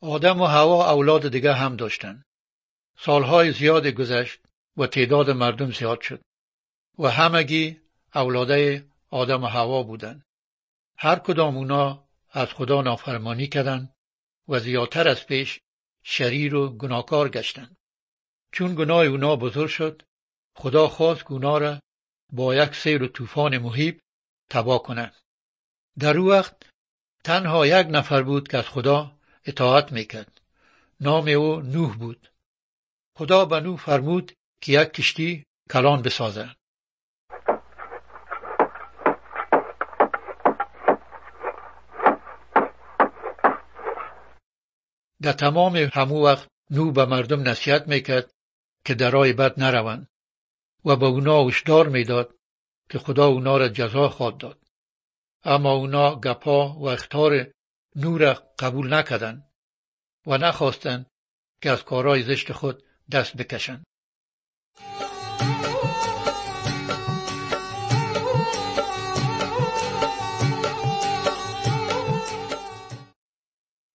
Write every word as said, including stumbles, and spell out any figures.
آدم و حوا اولاد دیگه هم داشتند. سالهای زیاد گذشت و تعداد مردم زیاد شد و همگی اولاده آدم و حوا بودند. هر کدام اونا از خدا نافرمانی کردند و زیادتر از پیش شریر و گناهکار گشتند. چون گناه اونا بزرگ شد، خدا خواست گناه را با یک سیل و طوفان مهیب تباه کنه. در او وقت تنها یک نفر بود که از خدا اطاعت میکرد. نام او نوح بود. خدا به نوح فرمود که یک کشتی کلان بسازه. در تمام همو وقت نوح به مردم نصیحت میکرد که در راه بد نروند و به اونا هشدار میداد که خدا اونا را جزا خواهد داد. اما اونا گپا و اخطار نوح را قبول نکردند و نخواستند که از کارهای زشت خود دست بکشند.